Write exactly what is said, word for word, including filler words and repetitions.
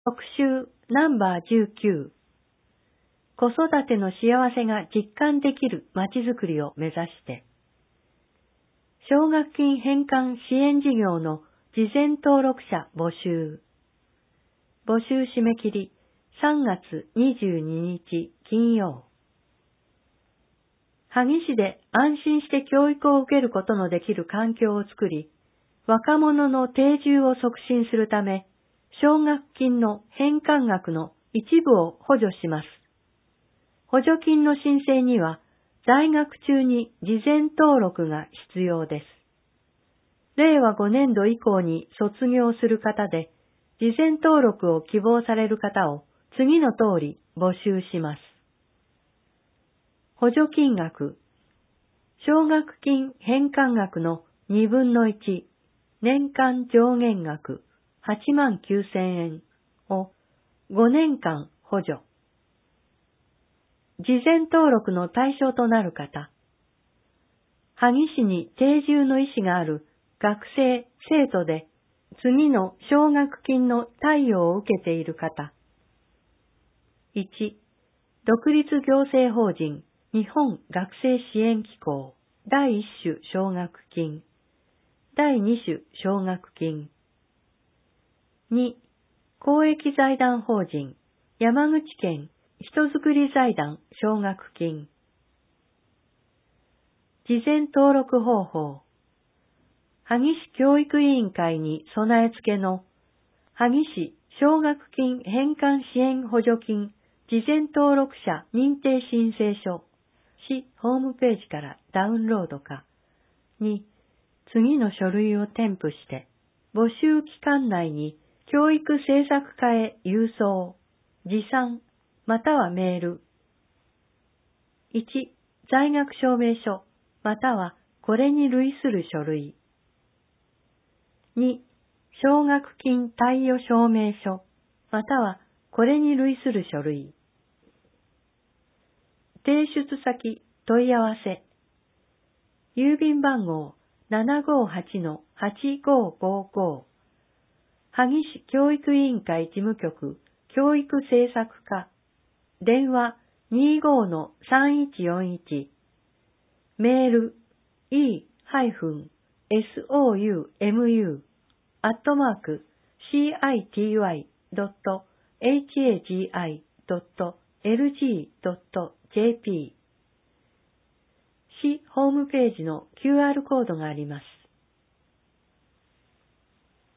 特集ナンバーじゅうきゅう、子育ての幸せが実感できるまちづくりを目指して、奨学金返還支援事業の事前登録者募集。募集締め切りさんがつにじゅうににち金曜。萩市で安心して教育を受けることのできる環境を作り、若者の定住を促進するため、奨学金の返還額の一部を補助します。補助金の申請には、在学中に事前登録が必要です。れいわごねんど以降に卒業する方で、事前登録を希望される方を次の通り募集します。補助金額、奨学金返還額のにぶんのいち、年間上限額はちまんきゅうせんえんをごねんかん補助。事前登録の対象となる方、萩市に定住の意思がある学生、生徒で次の奨学金の貸与を受けている方。いち、独立行政法人日本学生支援機構だいいっ種奨学金、だいに種奨学金。に、公益財団法人山口県人づくり財団奨学金。事前登録方法。萩市教育委員会に備え付けの萩市奨学金返還支援補助金事前登録者認定申請書、市ホームページからダウンロードかに次の書類を添付して募集期間内に教育政策課へ郵送、持参またはメール。いち、在学証明書またはこれに類する書類。に、奨学金貸与証明書またはこれに類する書類。提出先問い合わせ。郵便番号 ななごはちのはちごごご 萩市教育委員会事務局教育政策課電話 にじゅうごのさんいちよんいち メール イー エス オー ユー エム ユー アットマーク シー アイ ティー ワイ ドット エイチ エー ジー アイ ドット エル ジー ドット ジェーピー 市ホームページの キューアール コードがあります。